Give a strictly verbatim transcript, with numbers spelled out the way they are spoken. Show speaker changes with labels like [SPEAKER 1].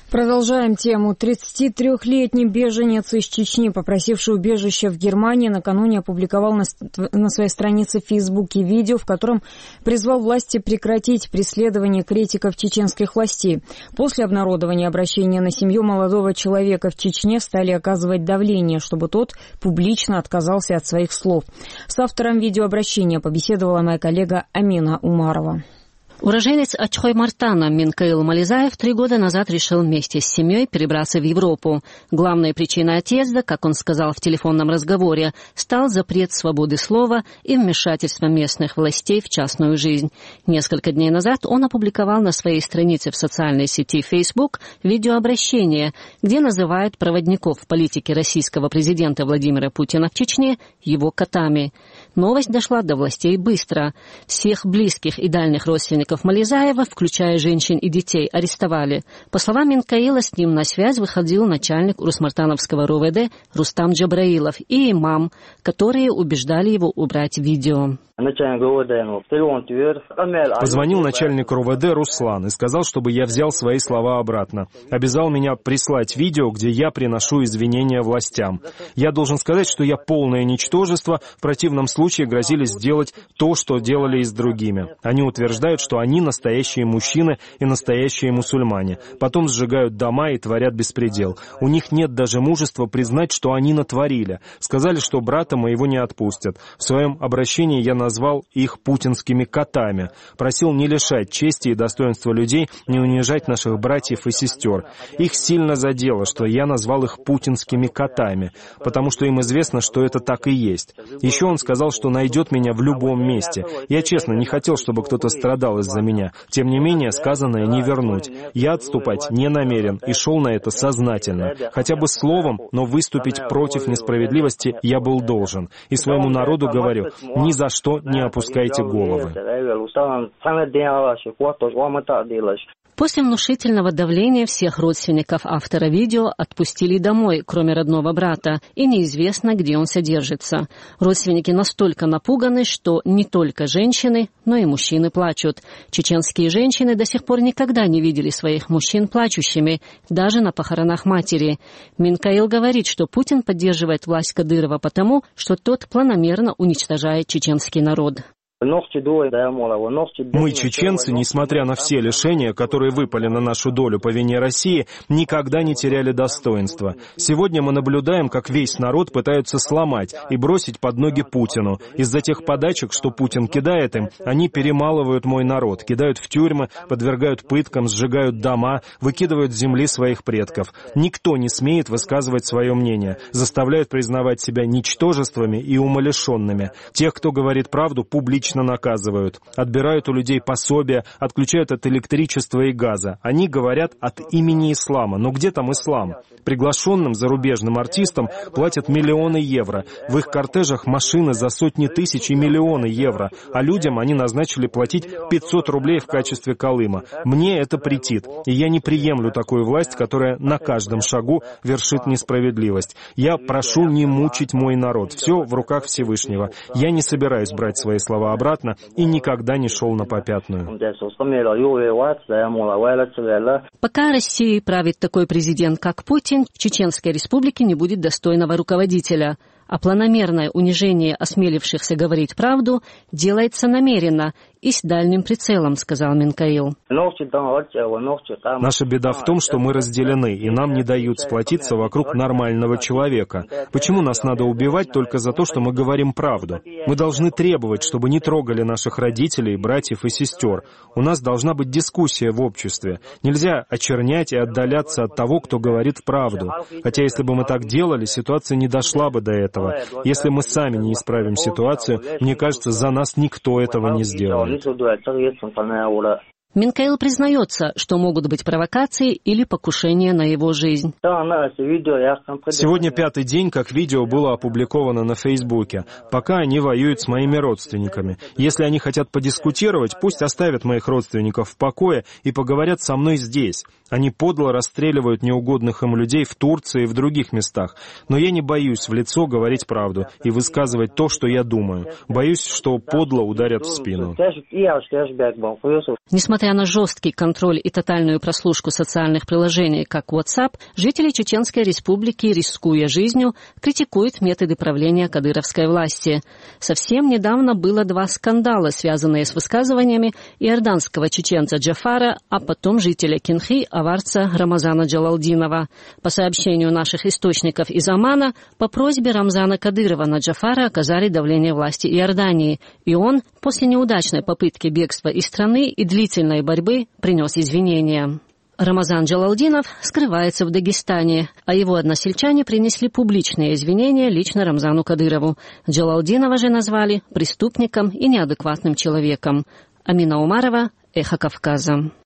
[SPEAKER 1] Продолжаем тему. тридцатитрёхлетний беженец из Чечни, попросивший убежище в Германии, накануне опубликовал на, на своей странице в Фейсбуке видео, в котором призвал власти прекратить преследование критиков чеченских властей. После обнародования обращения на семью молодого человека в Чечне стали оказывать давление, чтобы тот публично отказался от своих слов. С автором видеообращения побеседовала моя коллега Амина Умарова.
[SPEAKER 2] Уроженец Ачхой-Мартана Минкаил Мализаев три года назад решил вместе с семьей перебраться в Европу. Главной причиной отъезда, как он сказал в телефонном разговоре, стал запрет свободы слова и вмешательство местных властей в частную жизнь. Несколько дней назад он опубликовал на своей странице в социальной сети Facebook видеообращение, где называет проводников политики российского президента Владимира Путина в Чечне его котами. Новость дошла до властей быстро. Всех близких и дальних родственников Мализаева, включая женщин и детей, арестовали. По словам Минкаила, с ним на связь выходил начальник Урус-Мартановского РОВД Рустам Джабраилов и имам, которые убеждали его убрать видео.
[SPEAKER 3] Позвонил начальник РОВД Руслан и сказал, чтобы я взял свои слова обратно. Обязал меня прислать видео, где я приношу извинения властям. Я должен сказать, что я полное ничтожество, в противном случае грозили сделать то, что делали и с другими. Они утверждают, что они настоящие мужчины и настоящие мусульмане. Потом сжигают дома и творят беспредел. У них нет даже мужества признать, что они натворили. Сказали, что брата моего не отпустят. В своем обращении я назвал их путинскими котами. Просил не лишать чести и достоинства людей, не унижать наших братьев и сестер. Их сильно задело, что я назвал их путинскими котами, потому что им известно, что это так и есть. Еще он сказал, что найдет меня в любом месте. Я честно не хотел, чтобы кто-то страдал из-за меня. Тем не менее, сказанное не вернуть. Я отступать не намерен и шел на это сознательно. Хотя бы словом, но выступить против несправедливости я был должен. И своему народу говорю, ни за что не опускайте головы.
[SPEAKER 2] После внушительного давления всех родственников автора видео отпустили домой, кроме родного брата, и неизвестно, где он содержится. Родственники настолько напуганы, что не только женщины, но и мужчины плачут. Чеченские женщины до сих пор никогда не видели своих мужчин плачущими, даже на похоронах матери. Минкаил говорит, что Путин поддерживает власть Кадырова потому, что тот планомерно уничтожает чеченский народ.
[SPEAKER 3] Мы, чеченцы, несмотря на все лишения, которые выпали на нашу долю по вине России, никогда не теряли достоинства. Сегодня мы наблюдаем, как весь народ пытаются сломать и бросить под ноги Путину. Из-за тех подачек, что Путин кидает им, они перемалывают мой народ, кидают в тюрьмы, подвергают пыткам, сжигают дома, выкидывают с земли своих предков. Никто не смеет высказывать свое мнение, заставляют признавать себя ничтожествами и умалишенными. Тех, кто говорит правду, публично наказывают, отбирают у людей пособия, отключают от электричества и газа. Они говорят от имени ислама. Но где там ислам? Приглашенным зарубежным артистам платят миллионы евро. В их кортежах машины за сотни тысяч и миллионы евро. А людям они назначили платить пятьсот рублей в качестве колыма. Мне это претит. И я не приемлю такую власть, которая на каждом шагу вершит несправедливость. Я прошу не мучить мой народ. Все в руках Всевышнего. Я не собираюсь брать свои слова обратно и никогда не шел на попятную.
[SPEAKER 2] Пока Россией правит такой президент, как Путин, в Чеченской республике не будет достойного руководителя. А планомерное унижение осмелившихся говорить правду делается намеренно и с дальним прицелом, сказал Минкаил.
[SPEAKER 3] Наша беда в том, что мы разделены, и нам не дают сплотиться вокруг нормального человека. Почему нас надо убивать только за то, что мы говорим правду? Мы должны требовать, чтобы не трогали наших родителей, братьев и сестер. У нас должна быть дискуссия в обществе. Нельзя очернять и отдаляться от того, кто говорит правду. Хотя если бы мы так делали, ситуация не дошла бы до этого. Если мы сами не исправим ситуацию, мне кажется, за нас никто этого не сделает.
[SPEAKER 2] Минкаил признается, что могут быть провокации или покушения на его жизнь.
[SPEAKER 3] Сегодня пятый день, как видео было опубликовано на Фейсбуке. Пока они воюют с моими родственниками. Если они хотят подискутировать, пусть оставят моих родственников в покое и поговорят со мной здесь. Они подло расстреливают неугодных им людей в Турции и в других местах. Но я не боюсь в лицо говорить правду и высказывать то, что я думаю. Боюсь, что подло ударят в спину.
[SPEAKER 2] Несмотря Несмотря на жесткий контроль и тотальную прослушку социальных приложений, как WhatsApp, жители Чеченской Республики, рискуя жизнью, критикуют методы правления кадыровской власти. Совсем недавно было два скандала, связанные с высказываниями иорданского чеченца Джафара, а потом жителя Кинхи, аварца Рамазана Джалалдинова. По сообщению наших источников из Омана, по просьбе Рамзана Кадырова на Джафара оказали давление власти Иордании, и он, после неудачной попытки бегства из страны и длительной борьбы, принес извинения. Рамазан Джалалдинов скрывается в Дагестане, а его односельчане принесли публичные извинения лично Рамзану Кадырову. Джалалдинова же назвали преступником и неадекватным человеком. Амина Умарова, Эхо Кавказа.